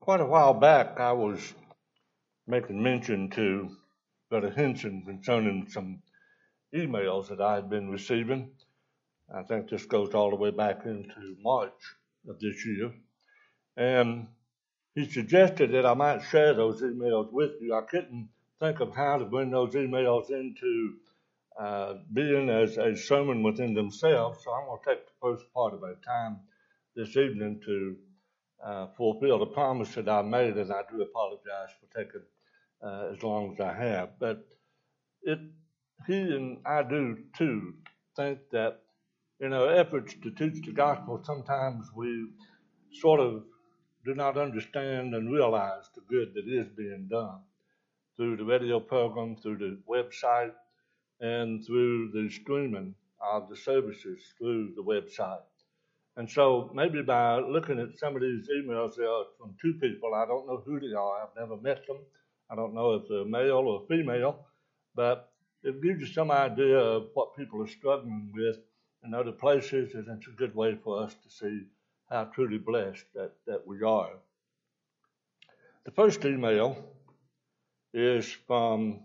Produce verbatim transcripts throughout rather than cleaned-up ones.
quite a while back, I was making mention to Brother Henson concerning some emails that I had been receiving. I think this goes all the way back into March of this year. And he suggested that I might share those emails with you. I couldn't think of how to bring those emails into uh, being as a sermon within themselves, so I'm going to take the first part of our time this evening to uh, fulfill the promise that I made, and I do apologize for taking uh, as long as I have. But it, he and I do too think that in our efforts to teach the gospel, sometimes we sort of do not understand and realize the good that is being done through the radio program, through the website, and through the streaming of the services through the website. And so maybe by looking at some of these emails, they are from two people. I don't know who they are. I've never met them. I don't know if they're male or female, but it gives you some idea of what people are struggling with in other places, and it's a good way for us to see how truly blessed that, that we are. The first email is from,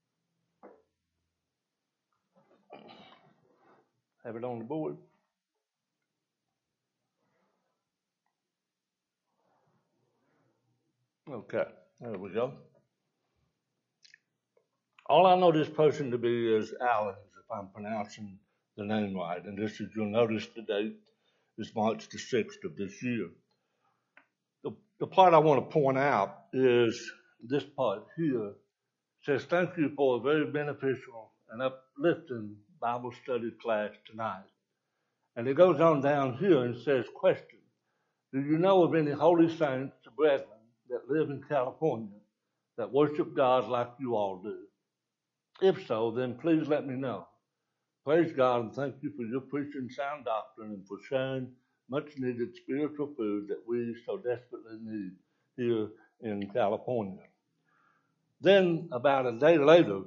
have it on the board? Okay, there we go. All I know this person to be is Allen's, if I'm pronouncing the name right. And this is, you'll notice the date is March the sixth of this year. The, the part I want to point out is this part here. It says, thank you for a very beneficial and uplifting Bible study class tonight. And it goes on down here and says, question, do you know of any holy saints or brethren that live in California that worship God like you all do? If so, then please let me know. Praise God and thank you for your preaching sound doctrine and for sharing much needed spiritual food that we so desperately need here in California. Then, about a day later,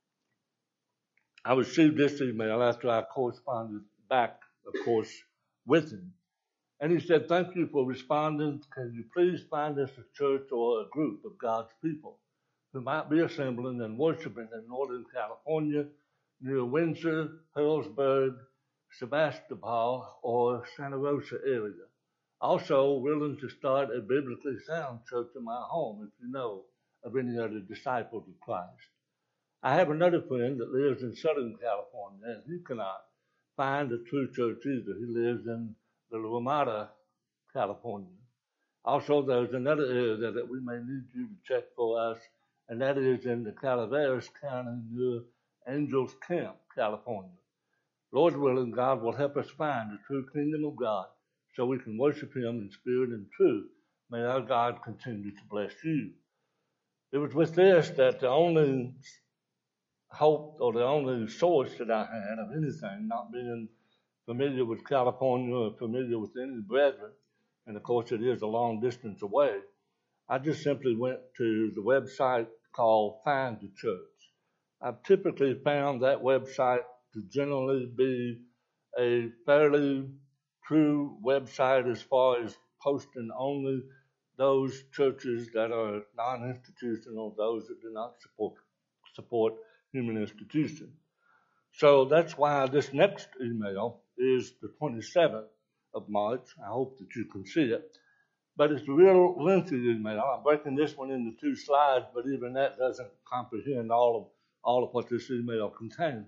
I received this email after I corresponded back, of course, with him. And he said, thank you for responding. Can you please find us a church or a group of God's people who might be assembling and worshiping in Northern California near Windsor, Hillsburg, Sebastopol, or Santa Rosa area. Also willing to start a biblically sound church in my home if you know of any other disciples of Christ. I have another friend that lives in Southern California, and he cannot find a true church either. He lives in the Ramada, California. Also, there's another area that we may need you to check for us, and that is in the Calaveras County near Angels Camp, California. Lord willing, God will help us find the true kingdom of God so we can worship him in spirit and truth. May our God continue to bless you. It was with this that the only hope or the only source that I had of anything, not being familiar with California or familiar with any brethren, and of course it is a long distance away, I just simply went to the website called Find the Church. I've typically found that website to generally be a fairly true website as far as posting only those churches that are non-institutional, those that do not support support human institutions. So that's why this next email is the twenty-seventh of March. I hope that you can see it. But it's a real lengthy email. I'm breaking this one into two slides, but even that doesn't comprehend all of all of what this email contains.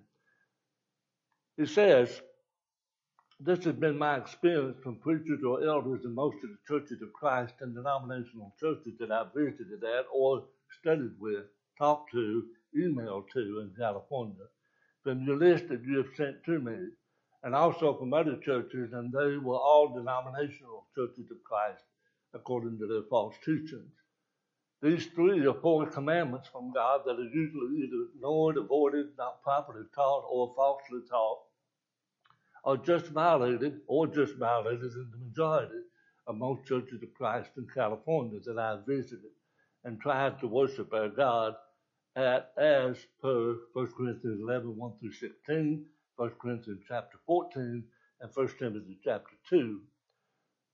It says, this has been my experience from preachers or elders in most of the churches of Christ and denominational churches that I've visited at or studied with, talked to, emailed to in California, from your list that you have sent to me, and also from other churches, and they were all denominational churches of Christ, according to their false teachings. These three or four commandments from God that are usually either ignored, avoided, not properly taught, or falsely taught, are just violated or just violated in the majority of most churches of Christ in California that I've visited and tried to worship our God at as per First Corinthians eleven, one through sixteen, First Corinthians chapter fourteen, and First Timothy chapter two.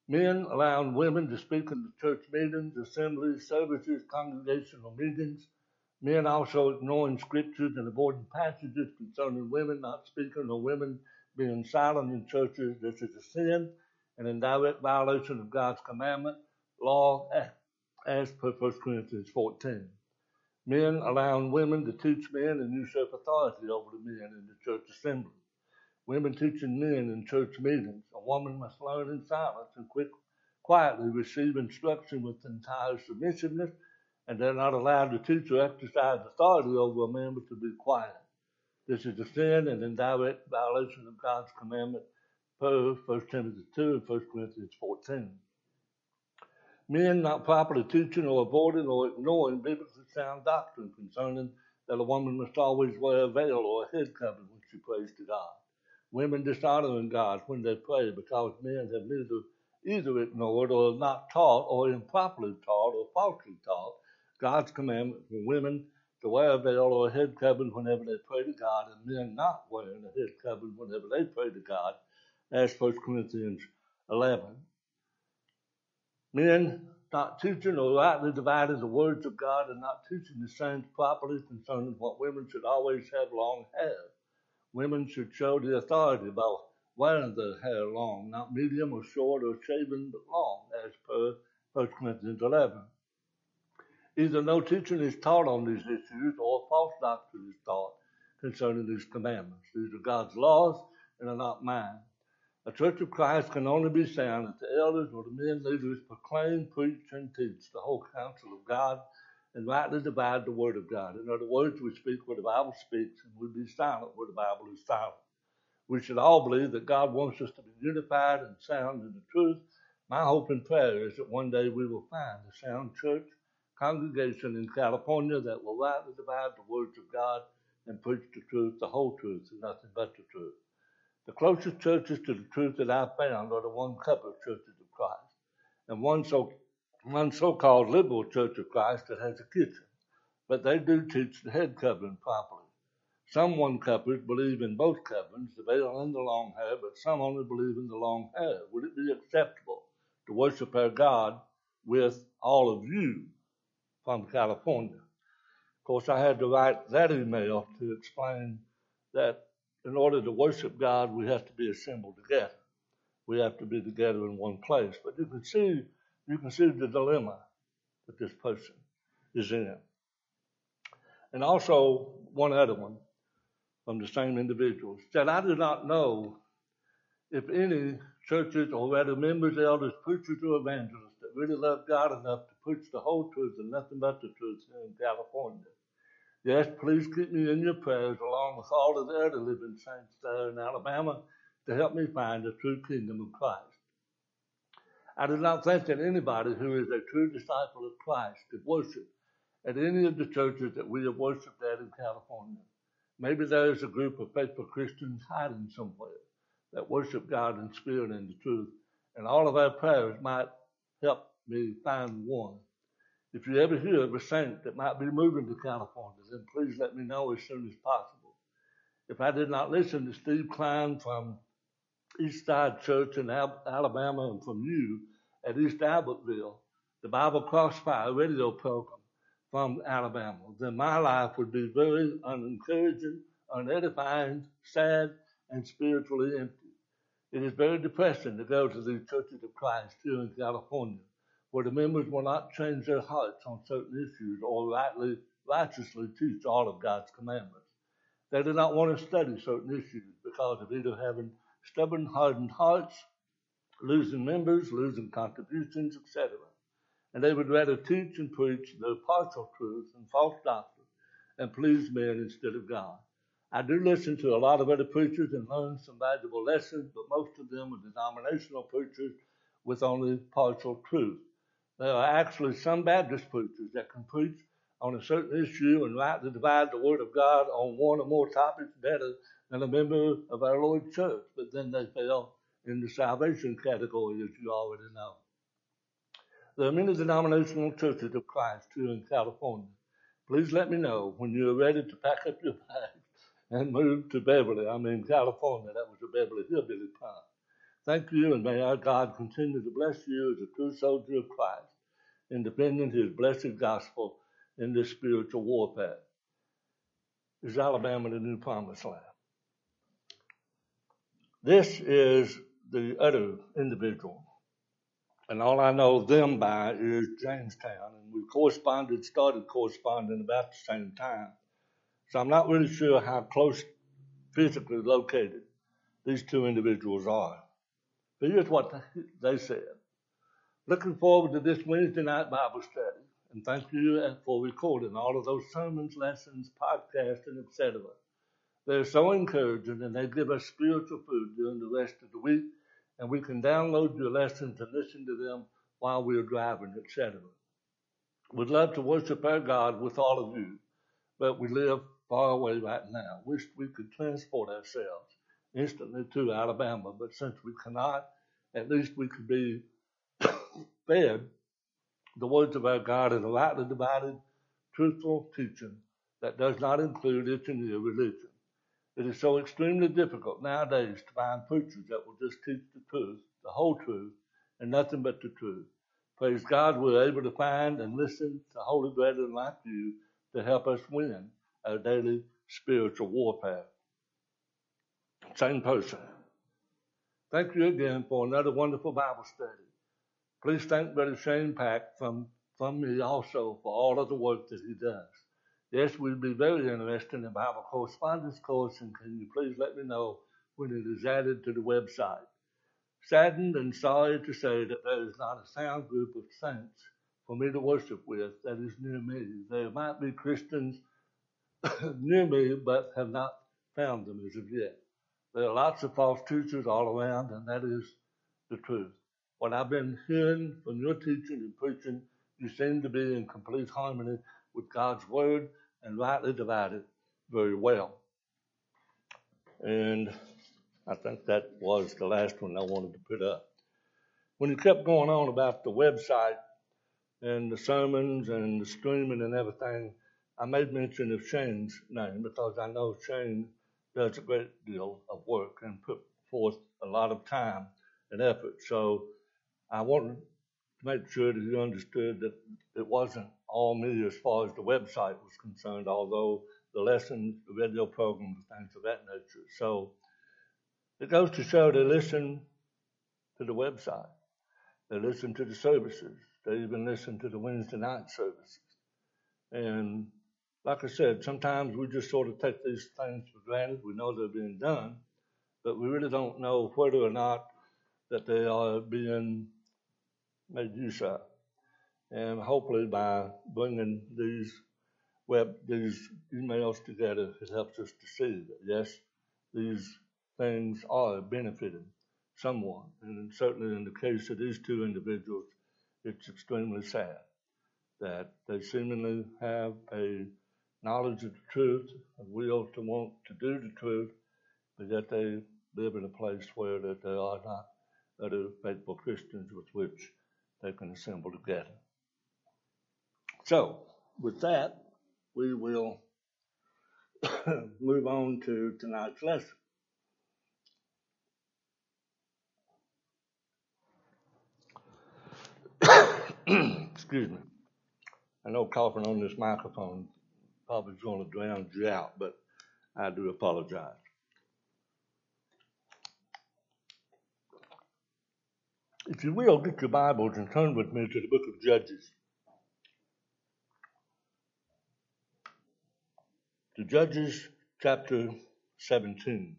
Men allowing women to speak in the church meetings, assemblies, services, congregational meetings. Men also ignoring scriptures and avoiding passages concerning women not speaking or women being silent in churches. This is a sin and in direct violation of God's commandment, law, as per First Corinthians fourteen. Men allowing women to teach men and usurp authority over the men in the church assembly. Women teaching men in church meetings. A woman must learn in silence and quick, quietly receive instruction with entire submissiveness, and they're not allowed to teach or exercise authority over a man but to be quiet. This is a sin and in direct violation of God's commandment per First Timothy two and First Corinthians fourteen. Men not properly teaching or avoiding or ignoring biblically sound doctrine concerning that a woman must always wear a veil or a head covering when she prays to God. Women dishonoring God when they pray because men have neither either ignored or not taught or improperly taught or falsely taught God's commandment for women to wear a veil or a head covering whenever they pray to God, and men not wearing a head covering whenever they pray to God, as First Corinthians eleven. Men not teaching or rightly dividing the words of God and not teaching the saints properly concerning what women should always have long hair. Women should show the authority by wearing their hair long, not medium or short or shaven, but long, as per First Corinthians eleven. Either no teaching is taught on these issues or false doctrine is taught concerning these commandments. These are God's laws and are not mine. A church of Christ can only be sound if the elders or the men leaders proclaim, preach, and teach the whole counsel of God and rightly divide the word of God. In other words, we speak where the Bible speaks and we be silent where the Bible is silent. We should all believe that God wants us to be unified and sound in the truth. My hope and prayer is that one day we will find a sound church congregation in California that will rightly divide the words of God and preach the truth, the whole truth, and nothing but the truth. The closest churches to the truth that I've found are the one couple of churches of Christ, and one so one so-called liberal church of Christ that has a kitchen, but they do teach the head covering properly. Some one couples believe in both coverings, the veil and the long hair, but some only believe in the long hair. Would it be acceptable to worship our God with all of you from California? Of course, I had to write that email to explain that in order to worship God, we have to be assembled together. We have to be together in one place. But you can see, you can see the dilemma that this person is in. And also one other one from the same individual said, I do not know if any churches or rather members, elders, preachers, or evangelists that really love God enough to preach the whole truth and nothing but the truth here in California. Yes, please keep me in your prayers along with all of the other living saints there in Alabama to help me find the true kingdom of Christ. I do not think that anybody who is a true disciple of Christ could worship at any of the churches that we have worshiped at in California. Maybe there is a group of faithful Christians hiding somewhere that worship God in spirit and the truth, and all of our prayers might help me find one. If you ever hear of a saint that might be moving to California, then please let me know as soon as possible. If I did not listen to Steve Klein from East Side Church in Alabama and from you at East Albertville, the Bible Crossfire radio program from Alabama, then my life would be very unencouraging, unedifying, sad, and spiritually empty. It is very depressing to go to these churches of Christ here in California, where the members will not change their hearts on certain issues or rightly, righteously teach all of God's commandments. They do not want to study certain issues because of either having stubborn, hardened hearts, losing members, losing contributions, et cetera. And they would rather teach and preach their partial truth and false doctrine and please men instead of God. I do listen to a lot of other preachers and learn some valuable lessons, but most of them are denominational preachers with only partial truth. There are actually some Baptist preachers that can preach on a certain issue and rightly divide the Word of God on one or more topics better than a member of our Lord's church, but then they fell in the salvation category, as you already know. There are many denominational churches of Christ here in California. Please let me know when you're ready to pack up your bags and move to Beverly. I mean, California. That was a Beverly Hillbilly town. Thank you, and may our God continue to bless you as a true soldier of Christ in defending his blessed gospel in this spiritual warfare. Is Alabama the new promised land? This is the other individual, and all I know them by is Jamestown, and we corresponded, started corresponding about the same time. So I'm not really sure how close physically located these two individuals are. But here's what they said. Looking forward to this Wednesday night Bible study, and thank you for recording all of those sermons, lessons, podcasts, and et cetera. They're so encouraging, and they give us spiritual food during the rest of the week, and we can download your lessons and listen to them while we're driving, et cetera. We'd love to worship our God with all of you, but we live far away right now. Wish we could transport ourselves instantly to Alabama, but since we cannot, at least we could be fed the words of our God in a rightly divided, truthful teaching that does not include its and your religion. It is so extremely difficult nowadays to find preachers that will just teach the truth, the whole truth, and nothing but the truth. Praise God, we're able to find and listen to holy brethren like you to help us win our daily spiritual warfare. Same person. Thank you again for another wonderful Bible study. Please thank Brother Shane Pack from, from me also for all of the work that he does. Yes, we'd be very interested in the Bible correspondence course, and can you please let me know when it is added to the website. Saddened and sorry to say that there is not a sound group of saints for me to worship with that is near me. There might be Christians near me, but have not found them as of yet. There are lots of false teachers all around, and that is the truth. What I've been hearing from your teaching and preaching, you seem to be in complete harmony with God's word and rightly divided very well. And I think that was the last one I wanted to put up. When you kept going on about the website and the sermons and the streaming and everything, I made mention of Shane's name because I know Shane does a great deal of work and put forth a lot of time and effort. So I wanted to make sure that you understood that it wasn't all me as far as the website was concerned, although the lessons, the radio programs, things of that nature. So it goes to show they listen to the website. They listen to the services. They even listen to the Wednesday night services. And like I said, sometimes we just sort of take these things for granted. We know they're being done, but we really don't know whether or not that they are being made use of. And hopefully by bringing these web, these emails together, it helps us to see that, yes, these things are benefiting someone. And certainly in the case of these two individuals, it's extremely sad that they seemingly have a knowledge of the truth, a will to want to do the truth, but yet they live in a place where that there are not other faithful Christians with which they can assemble together. So, with that, we will move on to tonight's lesson. Excuse me. I know coughing on this microphone probably is going to drown you out, but I do apologize. If you will, get your Bibles and turn with me to the book of Judges. To Judges chapter seventeen.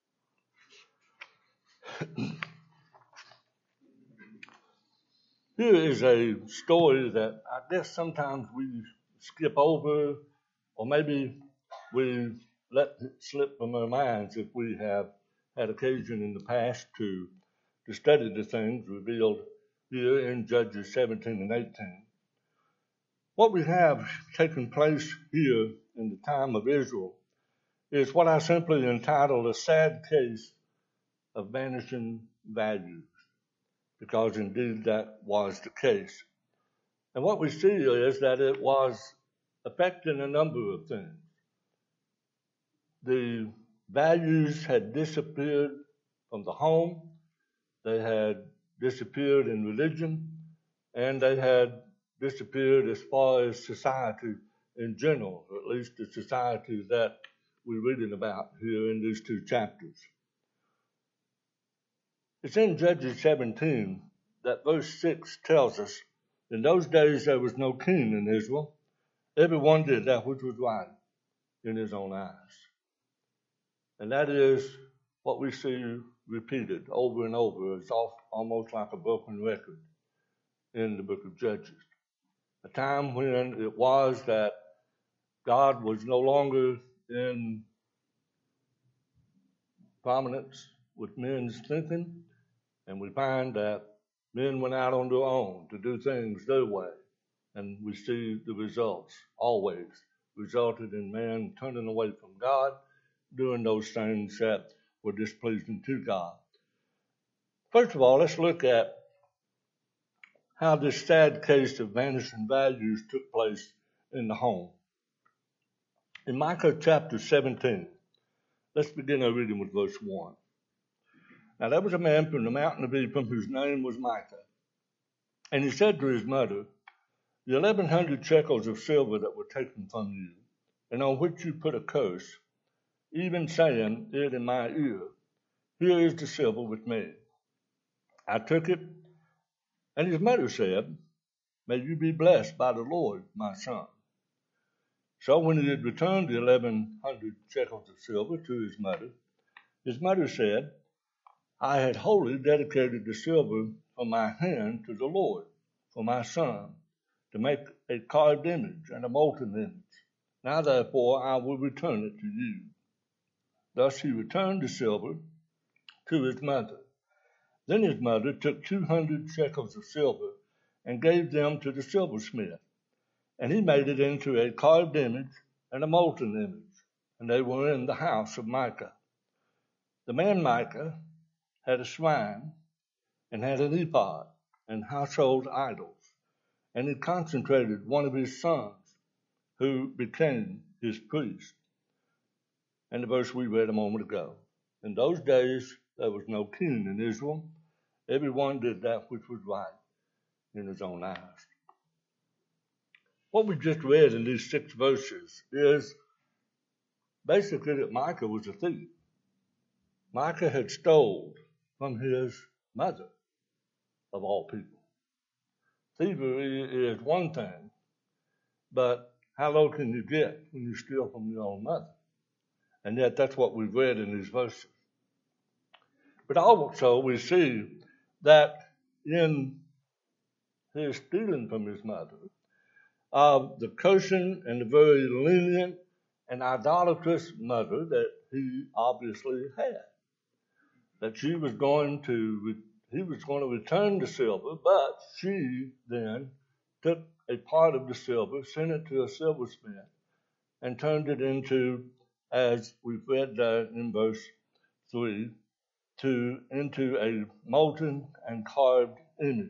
Here is a story that I guess sometimes we skip over, or maybe we let it slip from our minds if we have had occasion in the past to, to study the things revealed here in Judges seventeen and eighteen. What we have taken place here in the time of Israel is what I simply entitled a sad case of vanishing values, because indeed that was the case. And what we see is that it was affecting a number of things. The values had disappeared from the home. they had disappeared in religion, and they had disappeared as far as society in general, or at least the society that we're reading about here in these two chapters. It's in Judges seventeen that verse six tells us, in those days there was no king in Israel. Everyone did that which was right in his own eyes. And that is what we see repeated over and over. It's almost like a broken record in the book of Judges. A time when it was that God was no longer in prominence with men's thinking, and we find that men went out on their own to do things their way, and we see the results always resulted in man turning away from God, doing those things that were displeasing to God. First of all, let's look at how this sad case of vanishing values took place in the home. In Micah chapter seventeen, let's begin our reading with verse one. Now there was a man from the mountain of Ephraim whose name was Micah. And he said to his mother, the eleven hundred shekels of silver that were taken from you, and on which you put a curse, even saying it in my ear, here is the silver with me. I took it, and his mother said, may you be blessed by the Lord, my son. So when he had returned the eleven hundred shekels of silver to his mother, his mother said, I had wholly dedicated the silver from my hand to the Lord for my son, to make a carved image and a molten image. Now therefore I will return it to you. Thus he returned the silver to his mother. Then his mother took two hundred shekels of silver and gave them to the silversmith, and he made it into a carved image and a molten image, and they were in the house of Micah. The man Micah had a shrine and had an ephod and household idols, and he consecrated one of his sons, who became his priest. And the verse we read a moment ago. In those days there was no king in Israel. Everyone did that which was right in his own eyes. What we just read in these six verses is basically that Micah was a thief. Micah had stole from his mother, of all people. Thievery is one thing, but how low can you get when you steal from your own mother? And yet that's what we've read in these verses. But also we see that in his stealing from his mother, uh, the cursing and the very lenient and idolatrous mother that he obviously had, that she was going to, he was going to return the silver, but she then took a part of the silver, sent it to a silversmith, and turned it into, as we've read there in verse three, to into a molten and carved image.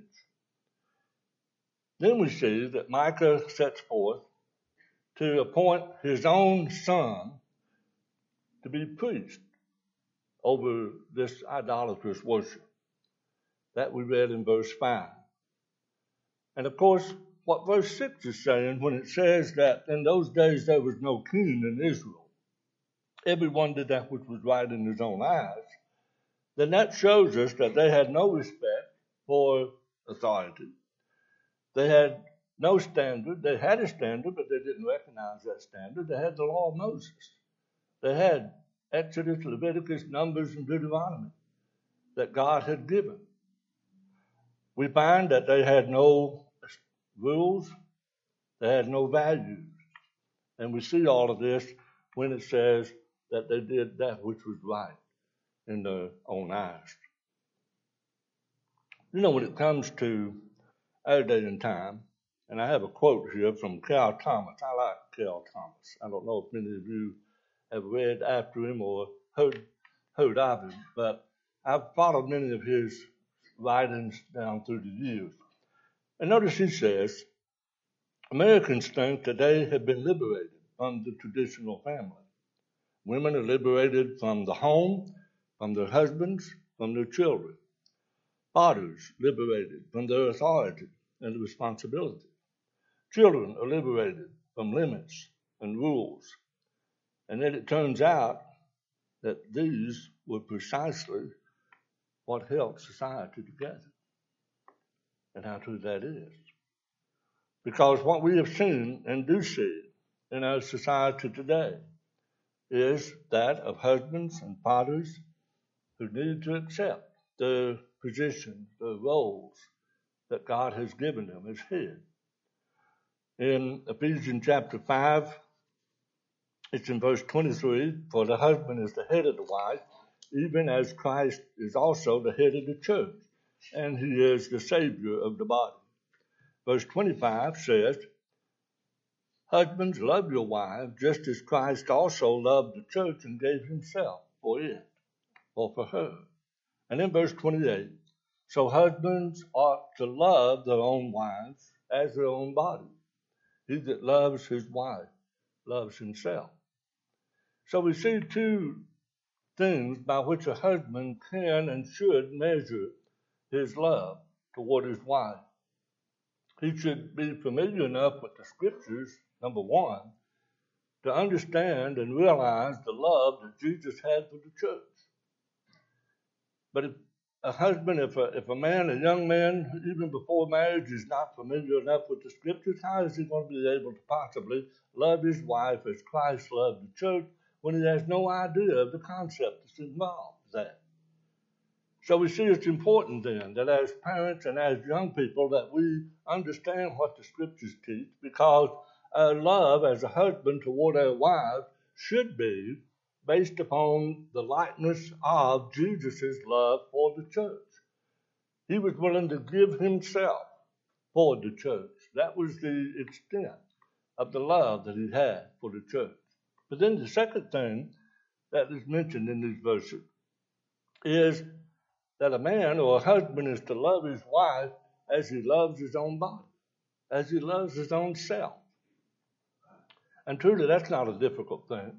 Then we see that Micah sets forth to appoint his own son to be priest over this idolatrous worship. That we read in verse five. And of course, what verse six is saying when it says that in those days there was no king in Israel, everyone did that which was right in his own eyes, then that shows us that they had no respect for authority. They had no standard. They had a standard, but they didn't recognize that standard. They had the law of Moses. They had Exodus, Leviticus, Numbers, and Deuteronomy that God had given. We find that they had no rules. They had no values. And we see all of this when it says that they did that which was right in their own eyes. You know, when it comes to our day and time, and I have a quote here from Carl Thomas. I like Carl Thomas. I don't know if many of you have read after him or heard, heard of him, but I've followed many of his writings down through the years. And notice he says, Americans think that they have been liberated from the traditional family. Women are liberated from the home, from their husbands, from their children. Fathers liberated from their authority and responsibility. Children are liberated from limits and rules. And then it turns out that these were precisely what held society together. And how true that is. Because what we have seen and do see in our society today is that of husbands and fathers who need to accept the positions, the roles that God has given them as head. In Ephesians chapter five, it's in verse twenty-three, for the husband is the head of the wife, even as Christ is also the head of the church, and he is the Savior of the body. Verse twenty-five says, husbands, love your wives, just as Christ also loved the church and gave himself for it, or for her. And in verse twenty-eight, so husbands ought to love their own wives as their own body. He that loves his wife loves himself. So we see two things by which a husband can and should measure his love toward his wife. He should be familiar enough with the scriptures, number one, to understand and realize the love that Jesus had for the church. But if a husband, if a, if a man, a young man, even before marriage, is not familiar enough with the scriptures, how is he going to be able to possibly love his wife as Christ loved the church when he has no idea of the concept that's involved there? So we see it's important then that as parents and as young people that we understand what the scriptures teach, because our love as a husband toward our wives should be based upon the likeness of Jesus' love for the church. He was willing to give himself for the church. That was the extent of the love that he had for the church. But then the second thing that is mentioned in these verses is that a man or a husband is to love his wife as he loves his own body, as he loves his own self. And truly, that's not a difficult thing.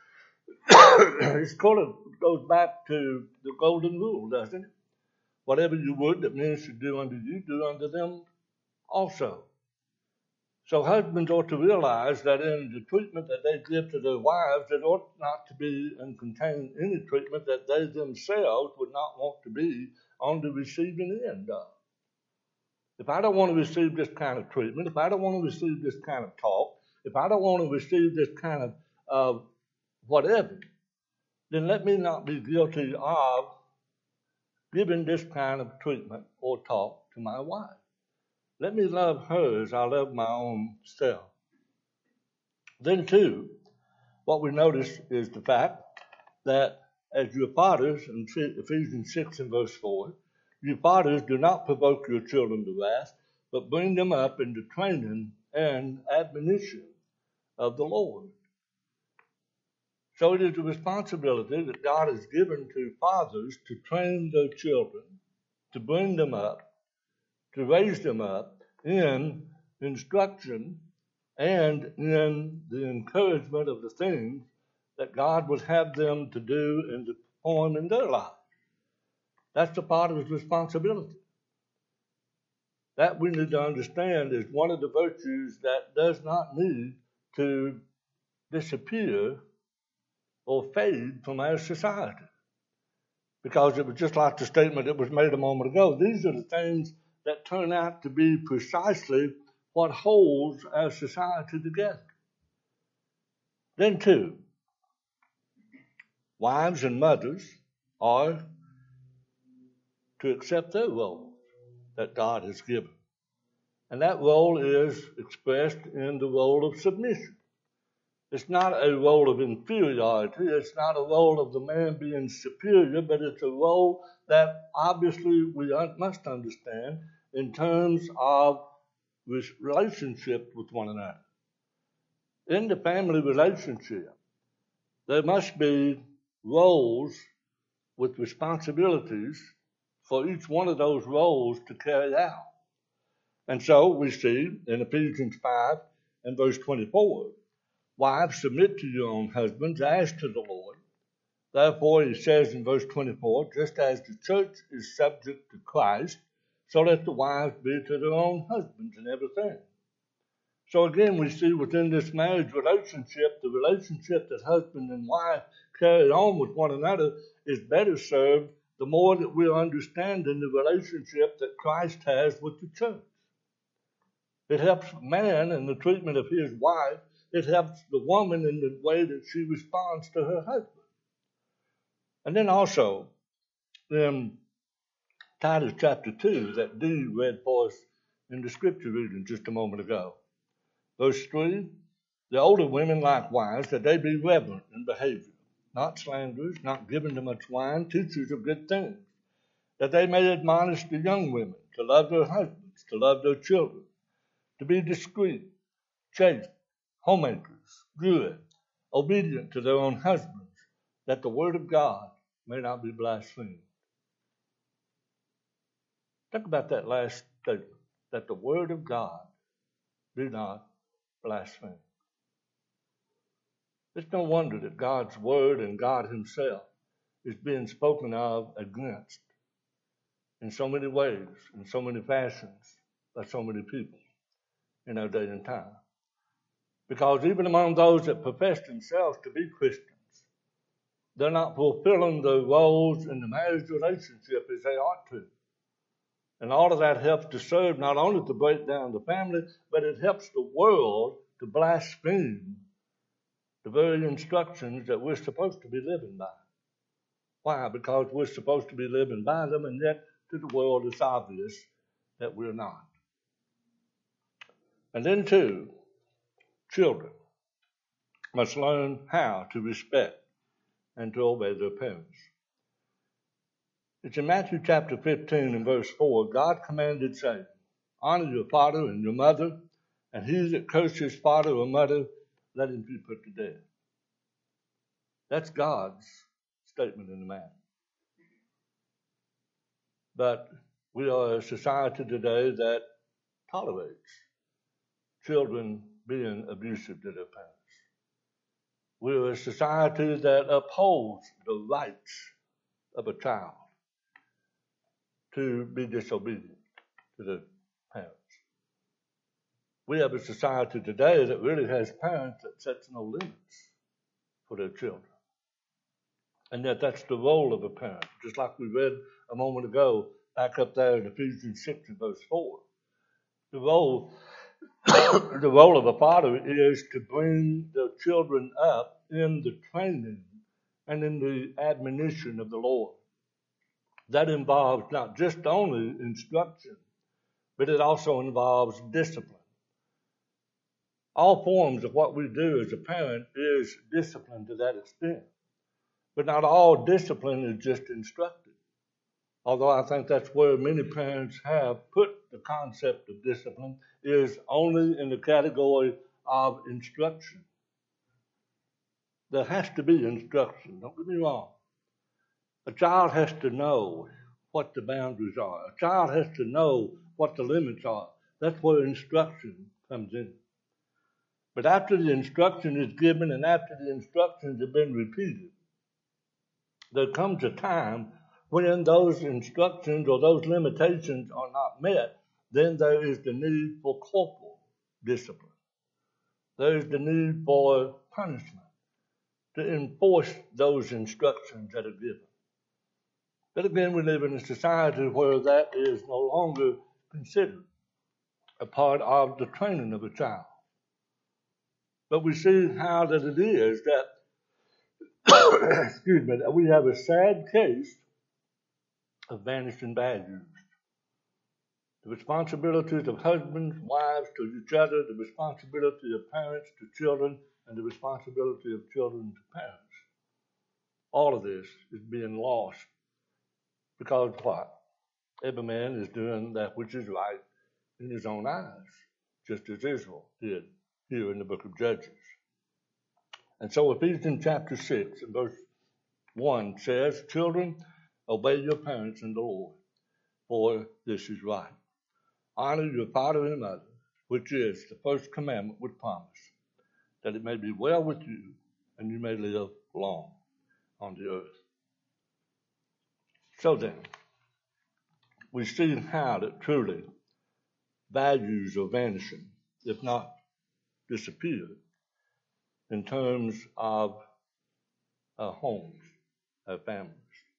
It sort of goes back to the golden rule, doesn't it? Whatever you would that men should do unto you, do unto them also. So husbands ought to realize that in the treatment that they give to their wives, it ought not to be and contain any treatment that they themselves would not want to be on the receiving end of. If I don't want to receive this kind of treatment, if I don't want to receive this kind of talk, if I don't want to receive this kind of uh, whatever, then let me not be guilty of giving this kind of treatment or talk to my wife. Let me love her as I love my own self. Then, too, what we notice is the fact that as your fathers, in Ephesians six and verse four, you fathers do not provoke your children to wrath, but bring them up into training and admonition of the Lord. So it is a responsibility that God has given to fathers to train their children, to bring them up, to raise them up in instruction and in the encouragement of the things that God would have them to do and to perform in their life. That's a part of his responsibility. That we need to understand is one of the virtues that does not need to disappear or fade from our society. Because it was just like the statement that was made a moment ago. These are the things that turn out to be precisely what holds our society together. Then, too, wives and mothers are to accept their role that God has given. And that role is expressed in the role of submission. It's not a role of inferiority. It's not a role of the man being superior, but it's a role that obviously we must understand in terms of relationship with one another. In the family relationship, there must be roles with responsibilities for each one of those roles to carry out. And so we see in Ephesians five and verse twenty-four, wives, submit to your own husbands as to the Lord. Therefore, he says in verse twenty-four, just as the church is subject to Christ, so let the wives be to their own husbands in everything. So again, we see within this marriage relationship, the relationship that husband and wife carry on with one another is better served the more that we're understanding the relationship that Christ has with the church. It helps man in the treatment of his wife. It helps the woman in the way that she responds to her husband. And then also, in Titus chapter two, that Dee read for us in the scripture reading just a moment ago. Verse three, the older women likewise, that they be reverent in behavior, not slanderers, not given to much wine, teachers of good things, that they may admonish the young women to love their husbands, to love their children, to be discreet, chaste, homemakers, good, obedient to their own husbands, that the word of God may not be blasphemed. Think about that last statement, that the word of God be not blasphemed. It's no wonder that God's word and God himself is being spoken of against in so many ways, in so many fashions, by so many people in our day and time. Because even among those that profess themselves to be Christians, they're not fulfilling the roles in the marriage relationship as they ought to. And all of that helps to serve not only to break down the family, but it helps the world to blaspheme the very instructions that we're supposed to be living by. Why? Because we're supposed to be living by them, and yet to the world it's obvious that we're not. And then, too, children must learn how to respect and to obey their parents. It's in Matthew chapter fifteen and verse four, God commanded, saying, honor your father and your mother, and he that curses father or mother, let him be put to death. That's God's statement in the matter. But we are a society today that tolerates children being abusive to their parents. We're a society that upholds the rights of a child to be disobedient to their parents. We have a society today that really has parents that sets no limits for their children. And yet that's the role of a parent. Just like we read a moment ago, back up there in Ephesians six and verse four. The role, the role of a father is to bring the children up in the training and in the admonition of the Lord. That involves not just only instruction, but it also involves discipline. All forms of what we do as a parent is discipline to that extent. But not all discipline is just instructive. Although I think that's where many parents have put the concept of discipline, is only in the category of instruction. There has to be instruction, don't get me wrong. A child has to know what the boundaries are. A child has to know what the limits are. That's where instruction comes in. But after the instruction is given and after the instructions have been repeated, there comes a time when those instructions or those limitations are not met. Then there is the need for corporal discipline. There is the need for punishment to enforce those instructions that are given. But again, we live in a society where that is no longer considered a part of the training of a child. But we see how that it is that excuse me, we have a sad case of vanishing values. The responsibilities of husbands, wives to each other, the responsibility of parents to children, and the responsibility of children to parents. All of this is being lost because what? Every man is doing that which is right in his own eyes, just as Israel did here in the book of Judges. And so Ephesians chapter six and verse one says, children, obey your parents in the Lord, for this is right. Honor your father and mother, which is the first commandment with promise, that it may be well with you and you may live long. on the earth. So then, we see how that truly values are vanishing, if not disappeared, in terms of our homes, our families.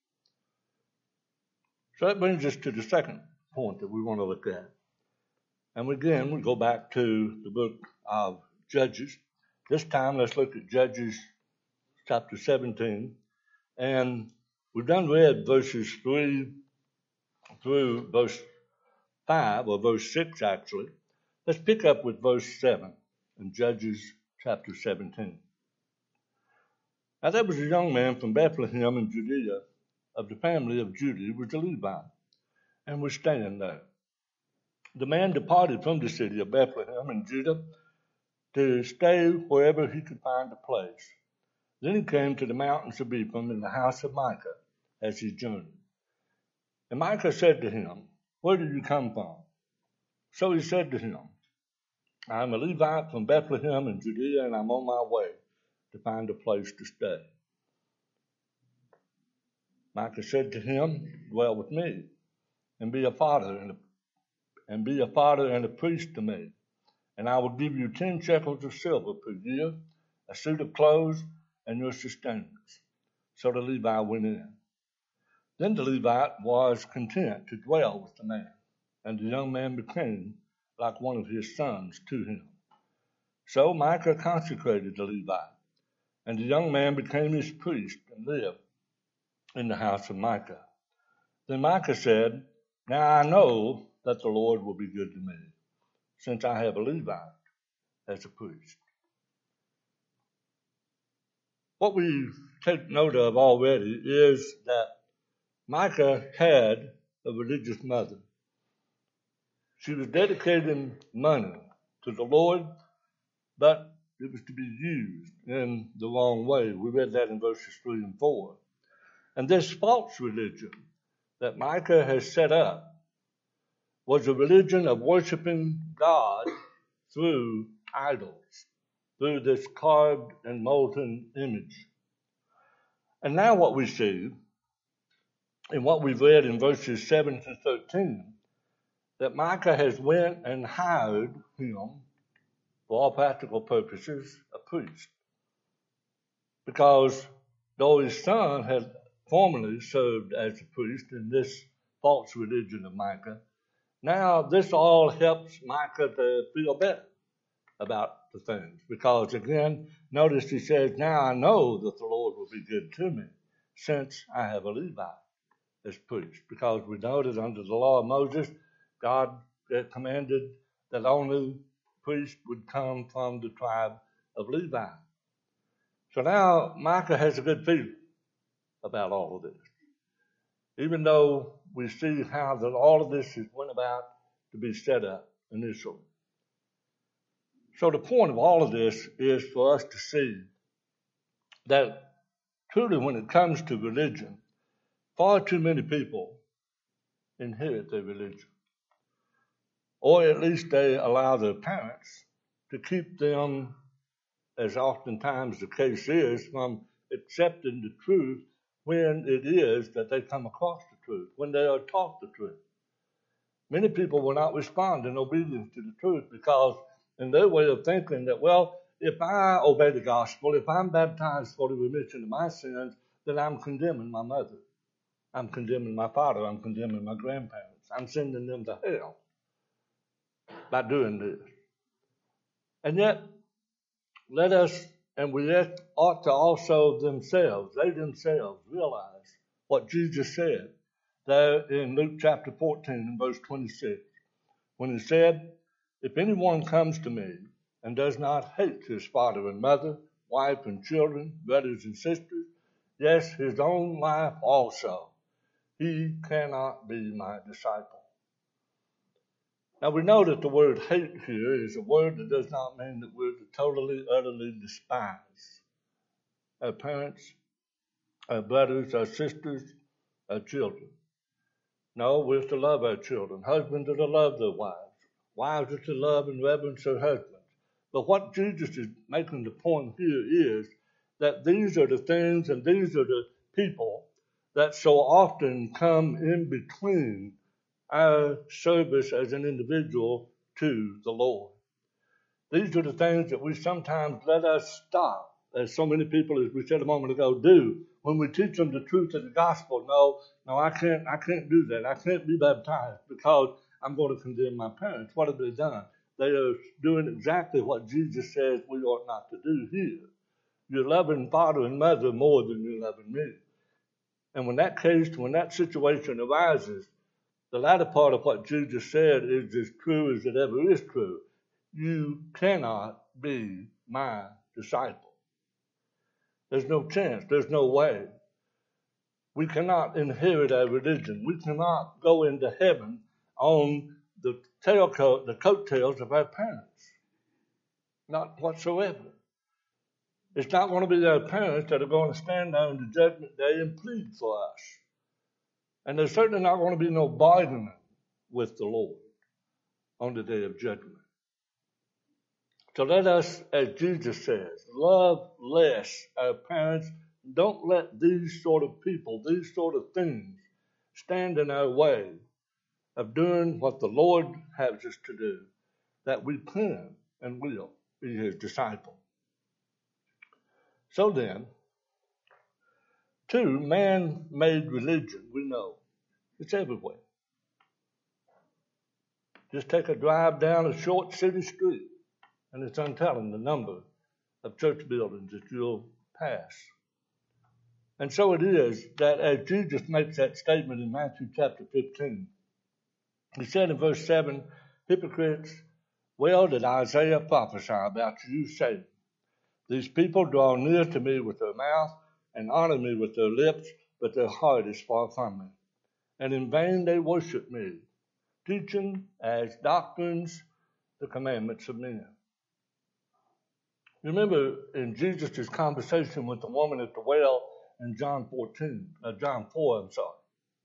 So that brings us to the second point that we want to look at. And again, we go back to the book of Judges. This time, let's look at Judges chapter seventeen. And we've done read verses three through verse five, or verse six actually. Let's pick up with verse seven in Judges chapter seventeen. Now there was a young man from Bethlehem in Judea, of the family of Judah, who was a Levite, and was staying there. The man departed from the city of Bethlehem in Judah to stay wherever he could find a place. Then he came to the mountains of Ephraim in the house of Micah as he journeyed. And Micah said to him, "Where do you come from?" So he said to him, "I am a Levite from Bethlehem in Judea, and I'm on my way to find a place to stay." Micah said to him, "Dwell with me, and be a father and a, and be a father and a priest to me, and I will give you ten shekels of silver per year, a suit of clothes, and your sustenance." So the Levite went in. Then the Levite was content to dwell with the man, and the young man became like one of his sons to him. So Micah consecrated the Levite, and the young man became his priest and lived in the house of Micah. Then Micah said, "Now I know that the Lord will be good to me, since I have a Levite as a priest." What we take note of already is that Micah had a religious mother. She was dedicating money to the Lord, but it was to be used in the wrong way. We read that in verses three and four. And this false religion that Micah has set up was a religion of worshiping God through idols, through this carved and molten image. And now what we see, in what we've read in verses seven to thirteen, that Micah has went and hired him, for all practical purposes, a priest. Because though his son had formerly served as a priest in this false religion of Micah, now this all helps Micah to feel better about the things. Because again, notice he says, "Now I know that the Lord will be good to me, since I have a Levite as priest." Because we know that under the law of Moses, God commanded that only priest would come from the tribe of Levi. So now Micah has a good feeling about all of this, even though we see how that all of this is went about to be set up initially. So the point of all of this is for us to see that truly when it comes to religion, far too many people inherit their religion. Or at least they allow their parents to keep them, as oftentimes the case is, from accepting the truth when it is that they come across the truth, when they are taught the truth. Many people will not respond in obedience to the truth because in their way of thinking that, well, if I obey the gospel, if I'm baptized for the remission of my sins, then I'm condemning my mother. I'm condemning my father. I'm condemning my grandparents. I'm sending them to hell by doing this. And yet, let us, and we ought to also themselves, they themselves, realize what Jesus said there in Luke chapter fourteen and verse twenty-six, when he said, "If anyone comes to me and does not hate his father and mother, wife and children, brothers and sisters, yes, his own life also, he cannot be my disciple." Now we know that the word hate here is a word that does not mean that we're to totally, utterly despise our parents, our brothers, our sisters, our children. No, we're to love our children. Husbands are to love their wives. Wives are to love and reverence their husbands. But what Jesus is making the point here is that these are the things and these are the people that so often come in between our service as an individual to the Lord. These are the things that we sometimes let us stop, as so many people, as we said a moment ago, do when we teach them the truth of the gospel. No, no, I can't, I can't do that. I can't be baptized because I'm going to condemn my parents. What have they done? They are doing exactly what Jesus says we ought not to do here. You're loving father and mother more than you're loving me. And when that case, when that situation arises, the latter part of what Jesus said is as true as it ever is true. You cannot be my disciple. There's no chance. There's no way. We cannot inherit our religion. We cannot go into heaven on the tailcoat, the coattails of our parents. Not whatsoever. It's not going to be our parents that are going to stand there on the judgment day and plead for us. And there's certainly not going to be no bargaining with the Lord on the day of judgment. So let us, as Jesus says, love less our parents. Don't let these sort of people, these sort of things, stand in our way of doing what the Lord has us to do, that we can and will be his disciple. So then, two, man-made religion, we know. It's everywhere. Just take a drive down a short city street, and it's untelling the number of church buildings that you'll pass. And so it is that as Jesus makes that statement in Matthew chapter fifteen, he said in verse seven, hypocrites, well did Isaiah prophesy about you, saying, these people draw near to me with their mouth and honor me with their lips, but their heart is far from me. And in vain they worship me, teaching as doctrines the commandments of men. Remember in Jesus' conversation with the woman at the well in John fourteen, uh, John four, I'm sorry.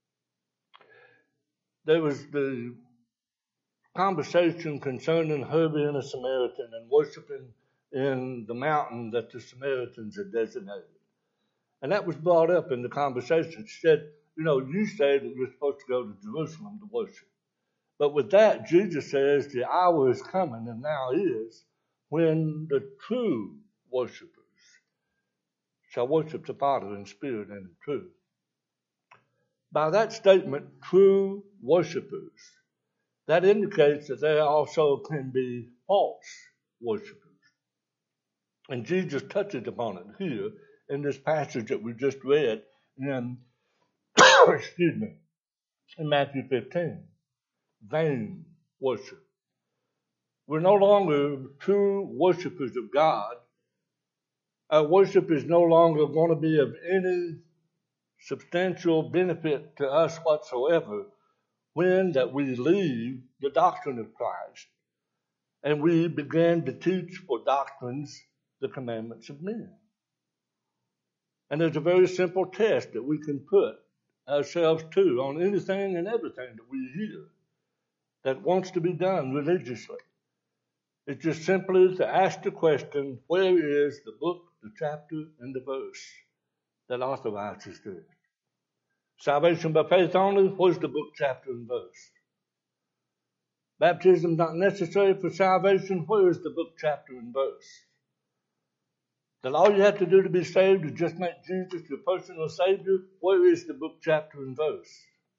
There was the conversation concerning her being a Samaritan and worshiping in the mountain that the Samaritans had designated. And that was brought up in the conversation. She said, you know, you say that you're supposed to go to Jerusalem to worship. But with that, Jesus says the hour is coming, and now is, when the true worshipers shall worship the Father in spirit and in truth. By that statement, true worshipers, that indicates that there also can be false worshipers. And Jesus touches upon it here in this passage that we just read in, excuse me, in Matthew fifteen. Vain worship. We're no longer true worshipers of God. Our worship is no longer going to be of any substantial benefit to us whatsoever when that we leave the doctrine of Christ and we begin to teach for doctrines the commandments of men. And there's a very simple test that we can put ourselves to on anything and everything that we hear that wants to be done religiously. It's just simply to ask the question, where is the book, the chapter, and the verse that authorizes this? Salvation by faith only, where's the book, chapter, and verse? Baptism not necessary for salvation, where is the book, chapter, and verse? That all you have to do to be saved is just make Jesus your personal Savior, where is the book, chapter, and verse?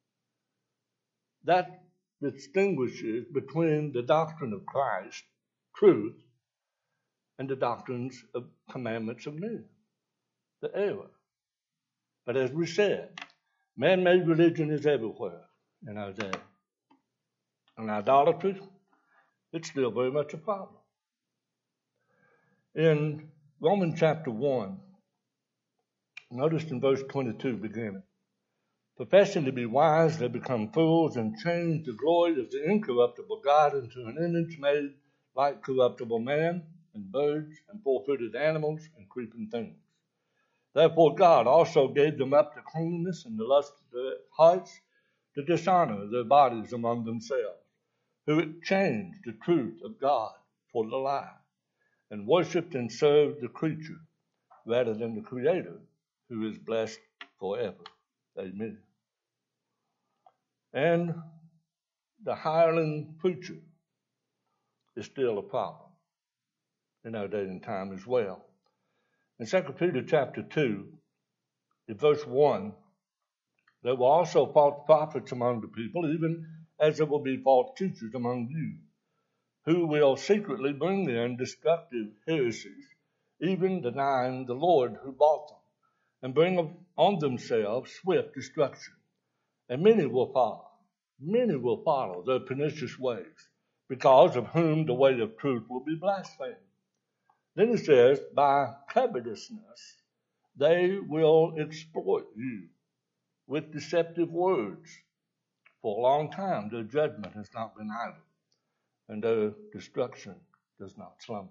That distinguishes between the doctrine of Christ, truth, and the doctrines of commandments of men, the error. But as we said, man-made religion is everywhere in our day. And idolatry, it's still very much a problem. In Romans chapter one, notice in verse twenty-two beginning, professing to be wise, they become fools and change the glory of the incorruptible God into an image made like corruptible man and birds and four-footed animals and creeping things. Therefore God also gave them up to cleanness and the lust of their hearts, to dishonor their bodies among themselves, who exchanged the truth of God for the lie, and worshipped and served the creature, rather than the Creator, who is blessed forever. Amen. And the hireling preacher is still a problem in our day and time as well. In Second Peter chapter two, in verse one, there were also false prophets among the people, even as there will be false teachers among you, who will secretly bring in destructive heresies, even denying the Lord who bought them, and bring on themselves swift destruction. And many will follow, many will follow their pernicious ways, because of whom the way of truth will be blasphemed. Then it says, by covetousness they will exploit you with deceptive words. For a long time their judgment has not been idle, and their destruction does not slumber.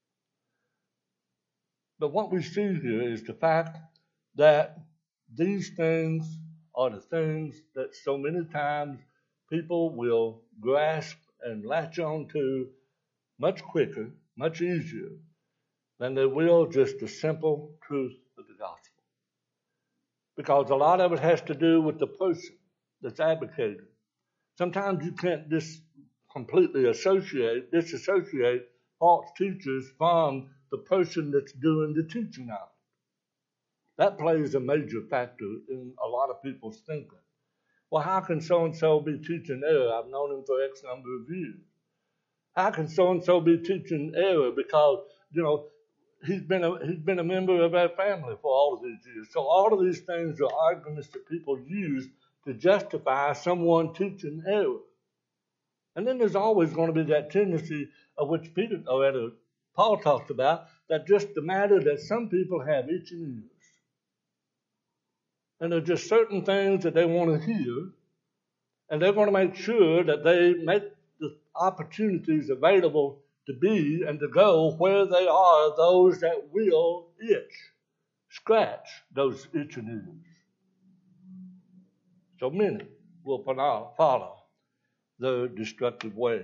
But what we see here is the fact that these things are the things that so many times people will grasp and latch on to much quicker, much easier, than they will just the simple truth of the gospel. Because a lot of it has to do with the person that's advocating. Sometimes you can't dis- completely associate, disassociate false teachers from the person that's doing the teaching of it. That plays a major factor in a lot of people's thinking. Well, how can so-and-so be teaching error? I've known him for X number of years. How can so-and-so be teaching error? Because, you know, he's been a, he's been a member of our family for all of these years. So all of these things are arguments that people use to justify someone teaching error. And then there's always going to be that tendency of which Peter, or rather, Paul talks about, that just the matter that some people have itching ears. And there are just certain things that they want to hear, and they're going to make sure that they make the opportunities available to be and to go where they are those that will itch, scratch those itching ears. So many will follow their destructive ways.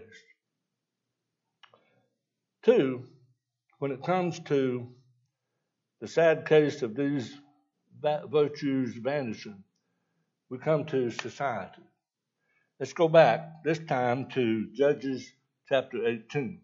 Two, when it comes to the sad case of these virtues vanishing, we come to society. Let's go back, this time to Judges chapter eighteen.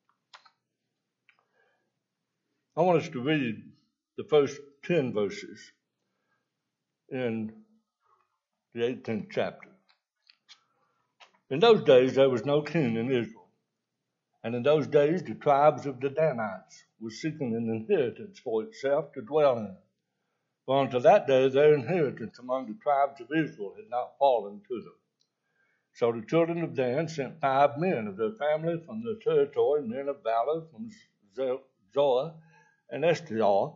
I want us to read the first ten verses in the eighteenth chapter. In those days there was no king in Israel, and in those days the tribes of the Danites were seeking an inheritance for itself to dwell in. For until that day their inheritance among the tribes of Israel had not fallen to them. So the children of Dan sent five men of their family from their territory, men of valor from Zoah and Eshtaol,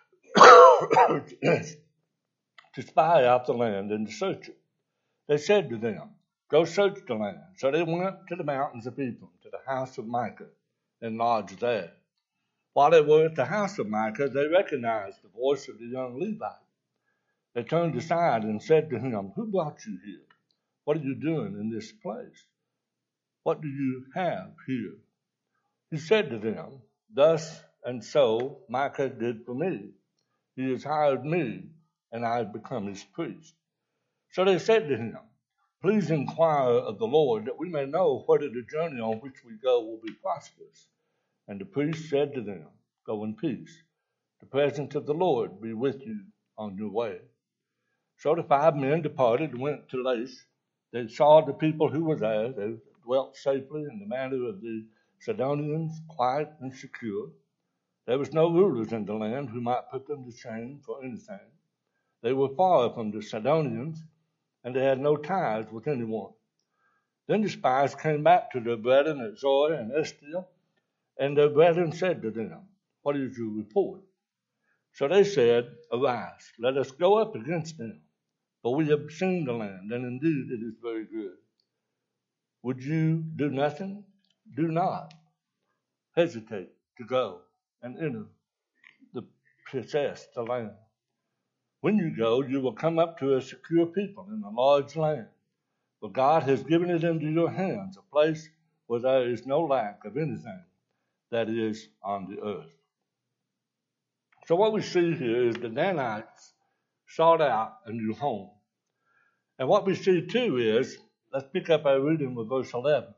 to spy out the land and to search it. They said to them, go search the land. So they went to the mountains of Ephraim, to the house of Micah, and lodged there. While they were at the house of Micah, they recognized the voice of the young Levite. They turned aside and said to him, who brought you here? What are you doing in this place? What do you have here? He said to them, thus and so Micah did for me. He has hired me, and I have become his priest. So they said to him, please inquire of the Lord, that we may know whether the journey on which we go will be prosperous. And the priest said to them, go in peace. The presence of the Lord be with you on your way. So the five men departed and went to Laish. They saw the people who were there. They dwelt safely in the manner of the Sidonians, quiet and secure. There was no rulers in the land who might put them to shame for anything. They were far from the Sidonians, and they had no ties with anyone. Then the spies came back to their brethren at Zoah and Eshtaol, and their brethren said to them, what is your report? So they said, arise, let us go up against them. For we have seen the land, and indeed it is very good. Would you do nothing? Do not hesitate to go and enter the possess the land. When you go, you will come up to a secure people in a large land. For God has given it into your hands, a place where there is no lack of anything that is on the earth. So what we see here is the Danites sought out a new home. And what we see too is, let's pick up our reading with verse eleven.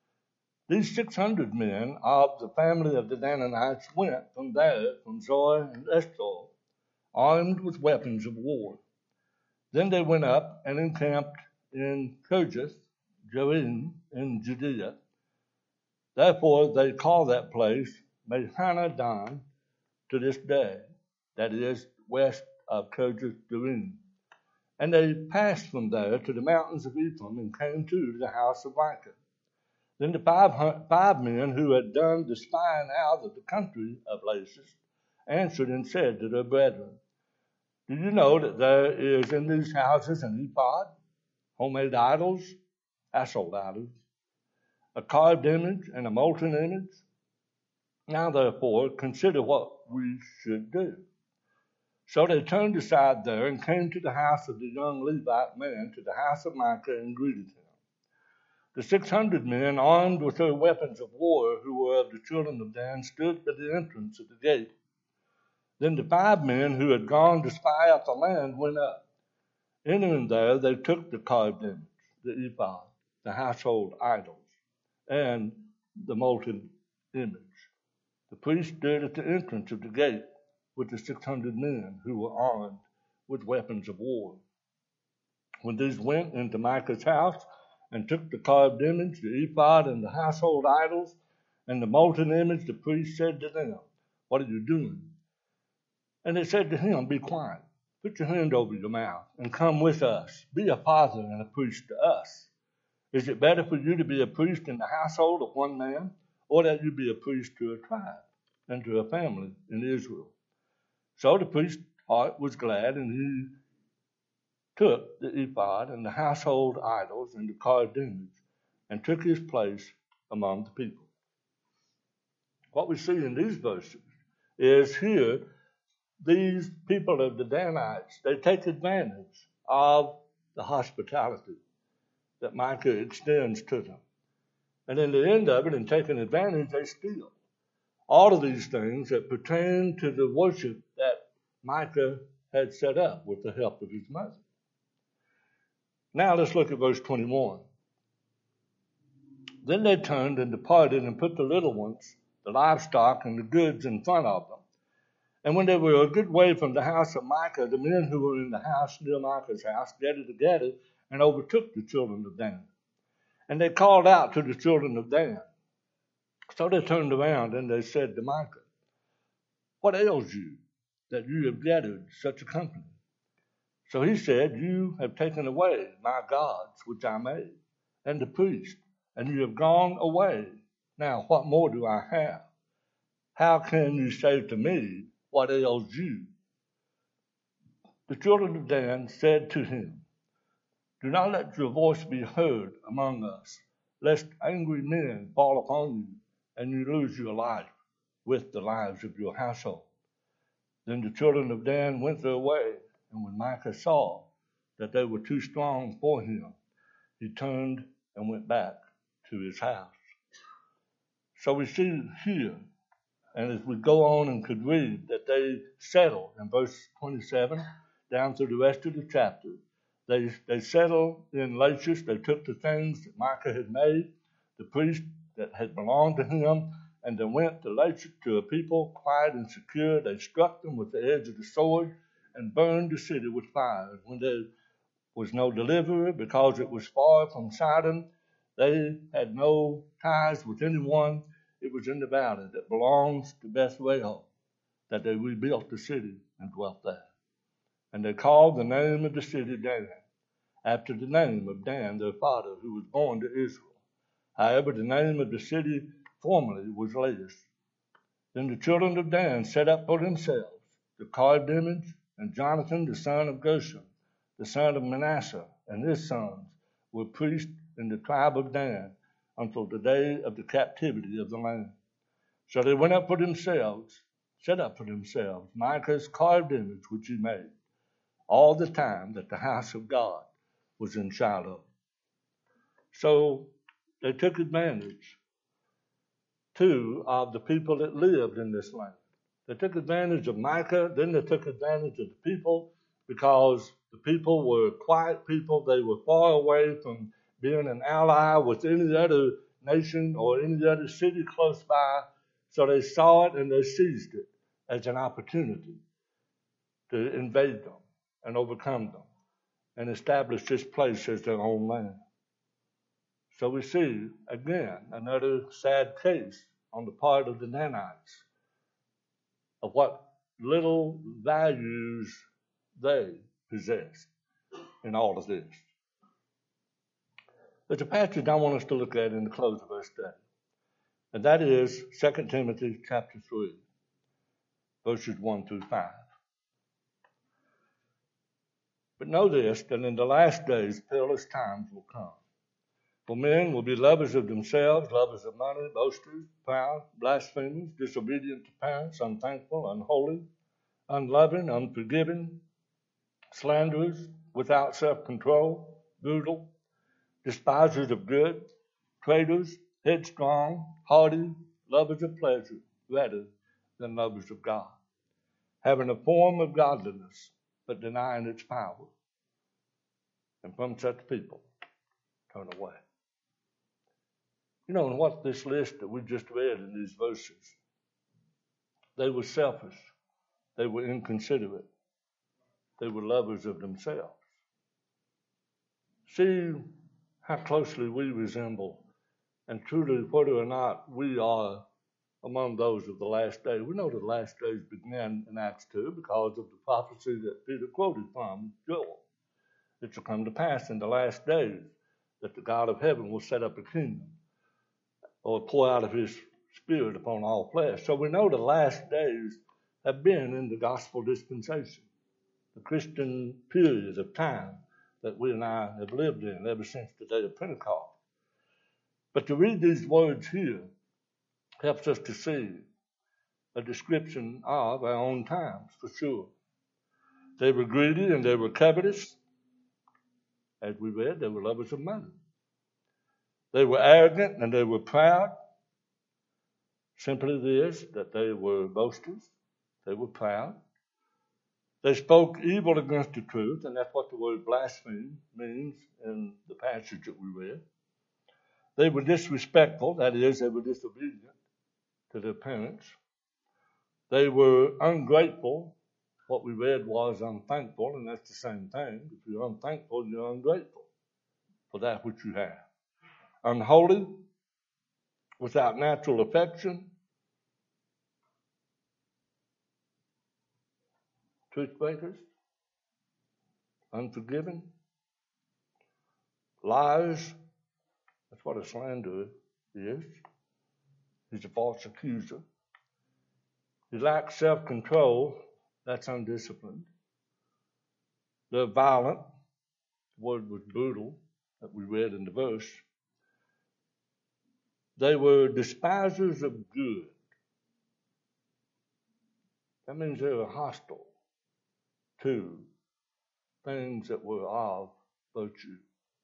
These six hundred men of the family of the Danites went from there, from Zoar and Eshtaol, armed with weapons of war. Then they went up and encamped in Kirjath Jearim in Judea. Therefore they call that place Mahaneh-dan to this day, that is, west of Kirjath Jearim. And they passed from there to the mountains of Ephraim and came to the house of Micah. Then the five, five men who had done the spying out of the country of Lachish answered and said to their brethren, do you know that there is in these houses an ephod, homemade idols, household idols, a carved image and a molten image? Now therefore consider what we should do. So they turned aside there and came to the house of the young Levite man, to the house of Micah, and greeted him. The six hundred men, armed with their weapons of war, who were of the children of Dan, stood by the entrance of the gate. Then the five men who had gone to spy out the land went up. Entering there, they took the carved image, the ephod, the household idols, and the molten image. The priest stood at the entrance of the gate with the six hundred men who were armed with weapons of war. When these went into Micah's house and took the carved image, the ephod, and the household idols, and the molten image, the priest said to them, what are you doing? And they said to him, be quiet, put your hand over your mouth, and come with us. Be a father and a priest to us. Is it better for you to be a priest in the household of one man, or that you be a priest to a tribe and to a family in Israel? So the priest's heart was glad, and he took the ephod and the household idols and the carved image, and took his place among the people. What we see in these verses is here, these people of the Danites, they take advantage of the hospitality that Micah extends to them. And in the end of it, in taking advantage, they steal all of these things that pertain to the worship that Micah had set up with the help of his mother. Now let's look at verse twenty-one. Then they turned and departed and put the little ones, the livestock, and the goods in front of them. And when they were a good way from the house of Micah, the men who were in the house near Micah's house gathered together and overtook the children of Dan. And they called out to the children of Dan. So they turned around and they said to Micah, what ails you that you have gathered such a company? So he said, you have taken away my gods which I made, and the priest, and you have gone away. Now what more do I have? How can you say to me, what ails you? The children of Dan said to him, do not let your voice be heard among us, lest angry men fall upon you, and you lose your life with the lives of your household. Then the children of Dan went their way, and when Micah saw that they were too strong for him, he turned and went back to his house. So we see here, and as we go on and could read, that they settled in verse twenty-seven down through the rest of the chapter. They, they settled in Lachish. They took the things that Micah had made, the priest that had belonged to him, and they went to Lachish to a people quiet and secure. They struck them with the edge of the sword and burned the city with fire. And when there was no deliverer, because it was far from Sidon, they had no ties with anyone. It was in the valley that belongs to Bethrael that they rebuilt the city and dwelt there. And they called the name of the city Dan, after the name of Dan, their father, who was born to Israel. However, the name of the city formerly was Lachish. Then the children of Dan set up for themselves the carved image, and Jonathan, the son of Gershom, the son of Manasseh, and his sons were priests in the tribe of Dan until the day of the captivity of the land. So they went up for themselves, set up for themselves Micah's carved image which he made, all the time that the house of God was in Shiloh. So they took advantage, too, of the people that lived in this land. They took advantage of Micah, then they took advantage of the people because the people were quiet people. They were far away from being an ally with any other nation or any other city close by. So they saw it and they seized it as an opportunity to invade them and overcome them and establish this place as their own land. So we see, again, another sad case on the part of the Danites of what little values they possess in all of this. There's a passage I want us to look at in the close of our study, and that is Second Timothy chapter three, verses one through five. But know this, that in the last days perilous times will come. For men will be lovers of themselves, lovers of money, boasters, proud, blasphemers, disobedient to parents, unthankful, unholy, unloving, unforgiving, slanderers, without self-control, brutal, despisers of good, traitors, headstrong, haughty, lovers of pleasure rather than lovers of God, having a form of godliness, but denying its power. And from such people, turn away. You know, and what this list that we just read in these verses, they were selfish, they were inconsiderate, they were lovers of themselves. See how closely we resemble, and truly whether or not we are among those of the last days. We know the last days began in Acts two because of the prophecy that Peter quoted from Joel. It shall come to pass in the last days that the God of heaven will set up a kingdom or pour out of his spirit upon all flesh. So we know the last days have been in the gospel dispensation, the Christian period of time that we and I have lived in ever since the day of Pentecost. But to read these words here helps us to see a description of our own times, for sure. They were greedy and they were covetous. As we read, they were lovers of money. They were arrogant and they were proud. Simply this, that they were boasters, they were proud. They spoke evil against the truth, and that's what the word blaspheme means in the passage that we read. They were disrespectful, that is, they were disobedient to their parents. They were ungrateful. What we read was unthankful, and that's the same thing. If you're unthankful, you're ungrateful for that which you have. Unholy, without natural affection, truth breakers, unforgiving, liars. That's what a slanderer is. He's a false accuser. He lacks self-control. That's undisciplined. They're violent. The word was brutal that we read in the verse. They were despisers of good. That means they were hostile to things that were of virtue.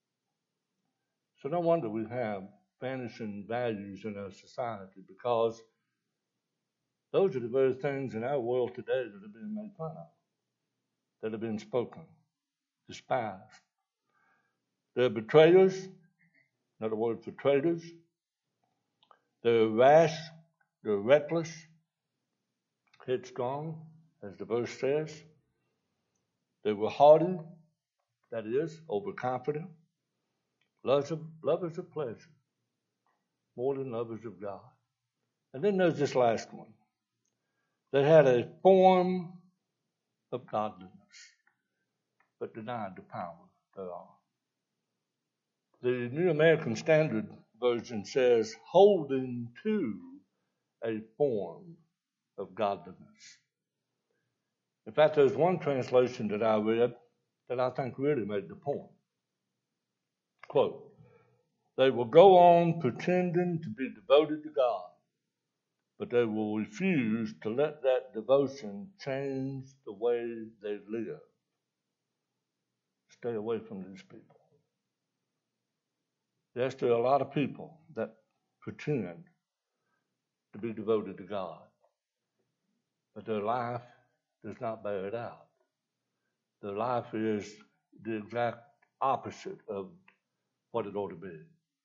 So no wonder we have vanishing values in our society, because those are the very things in our world today that are being made fun of, that have been spoken, despised. They're betrayers, another word for traitors. They're rash, they're reckless, headstrong, as the verse says. They were haughty, that is, overconfident, lovers of, lovers of pleasure, more than lovers of God. And then there's this last one. They had a form of godliness, but denied the power thereof. The New American Standard Version says, holding to a form of godliness. In fact, there's one translation that I read that I think really made the point. Quote, they will go on pretending to be devoted to God, but they will refuse to let that devotion change the way they live. Stay away from these people. Yes, there are a lot of people that pretend to be devoted to God, but their life does not bear it out. Their life is the exact opposite of what it ought to be.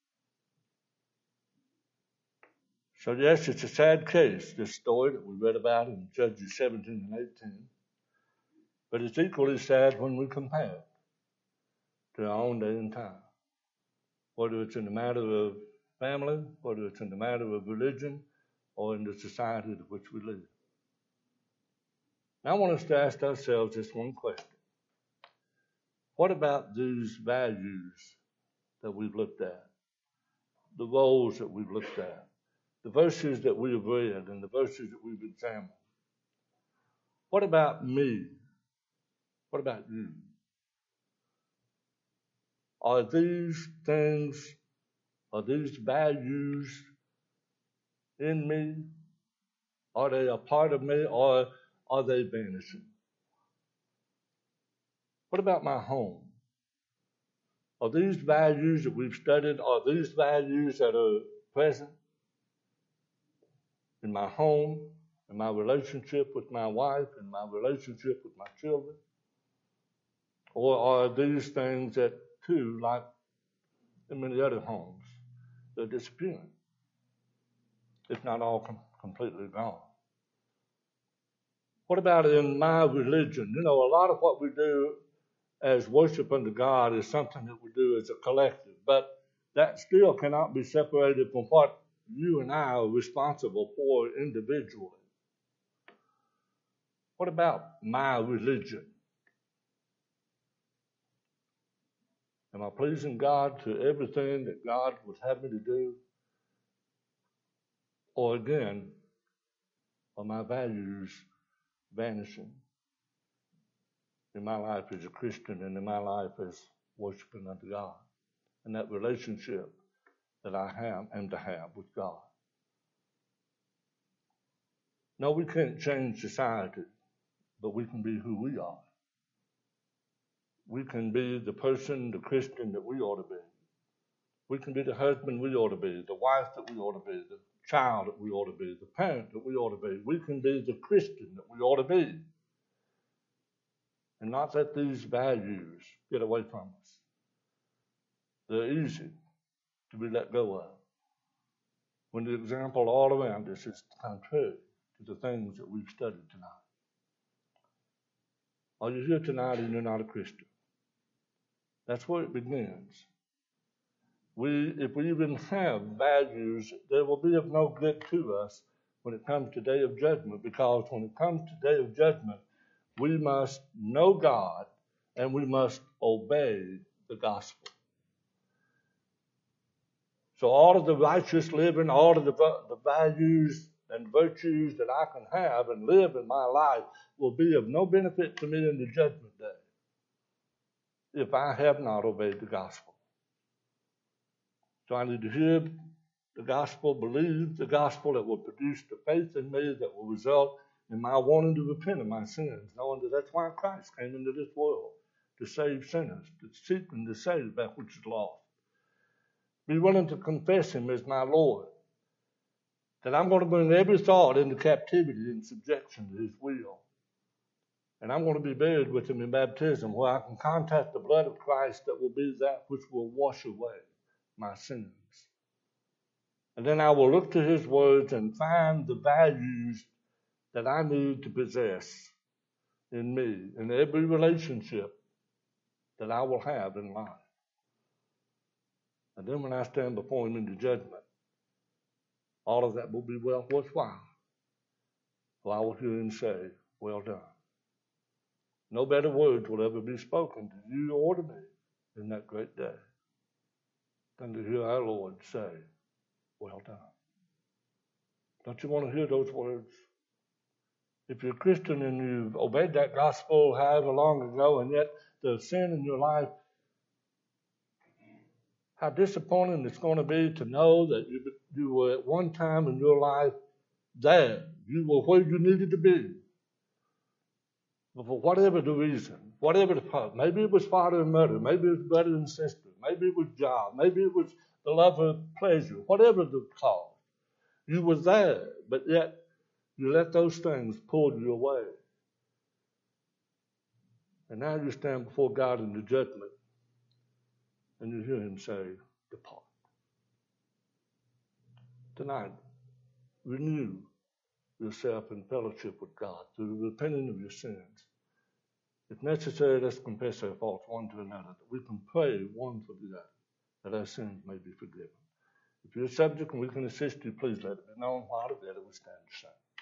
So yes, it's a sad case, this story that we read about in Judges seventeen and eighteen. But it's equally sad when we compare it to our own day and time. Whether it's in the matter of family, whether it's in the matter of religion, or in the society in which we live. Now I want us to ask ourselves this one question. What about these values that we've looked at? The roles that we've looked at? The verses that we have read and the verses that we've examined? What about me? What about you? Are these things, are these values in me? Are they a part of me, or are they vanishing? What about my home? Are these values that we've studied, are these values that are present in my home, in my relationship with my wife, in my relationship with my children? Or are these things that, too, like in many other homes, they're disappearing, if not all com- completely gone? What about in my religion? You know, a lot of what we do as worship unto God is something that we do as a collective, but that still cannot be separated from what you and I are responsible for individually. What about my religion? Am I pleasing God to everything that God would have me to do? Or again, are my values vanishing in my life as a Christian and in my life as worshiping unto God, and that relationship that I have and to have with God? No, we can't change society, but we can be who we are. We can be the person, the Christian that we ought to be. We can be the husband we ought to be, the wife that we ought to be, the child that we ought to be, the parent that we ought to be. We can be the Christian that we ought to be. And not let these values get away from us. They're easy to be let go of when the example all around us is contrary to the things that we've studied tonight. Are you here tonight and you're not a Christian? That's where it begins. We, if we even have values, they will be of no good to us when it comes to day of judgment, because when it comes to day of judgment, we must know God and we must obey the gospel. So all of the righteous living, all of the, the values and virtues that I can have and live in my life will be of no benefit to me in the judgment day if I have not obeyed the gospel. So I need to hear the gospel, believe the gospel that will produce the faith in me that will result in my wanting to repent of my sins, knowing that that's why Christ came into this world, to save sinners, to seek and to save that which is lost. Be willing to confess him as my Lord, that I'm going to bring every thought into captivity and subjection to his will. And I'm going to be buried with him in baptism, where I can contact the blood of Christ that will be that which will wash away my sins. And then I will look to his words and find the values that I need to possess in me, in every relationship that I will have in life. And then when I stand before him in the judgment, all of that will be well worthwhile. For I will hear him say, well done. No better words will ever be spoken to you or to me in that great day than to hear our Lord say, well done. Don't you want to hear those words? If you're a Christian and you've obeyed that gospel however long ago, and yet there's sin in your life, how disappointing it's going to be to know that you, you were at one time in your life there. You were where you needed to be. But for whatever the reason, whatever the problem, maybe it was father and mother, maybe it was brother and sister, maybe it was job, maybe it was the love of pleasure, whatever the cause, you were there, but yet You let those things pull you away. And now you stand before God in the judgment, and you hear him say, depart. Tonight, renew yourself in fellowship with God through the repenting of your sins. If necessary, let's confess our faults one to another, that we can pray one for the other, that our sins may be forgiven. If you're a subject and we can assist you, please let it be known while together we stand aside.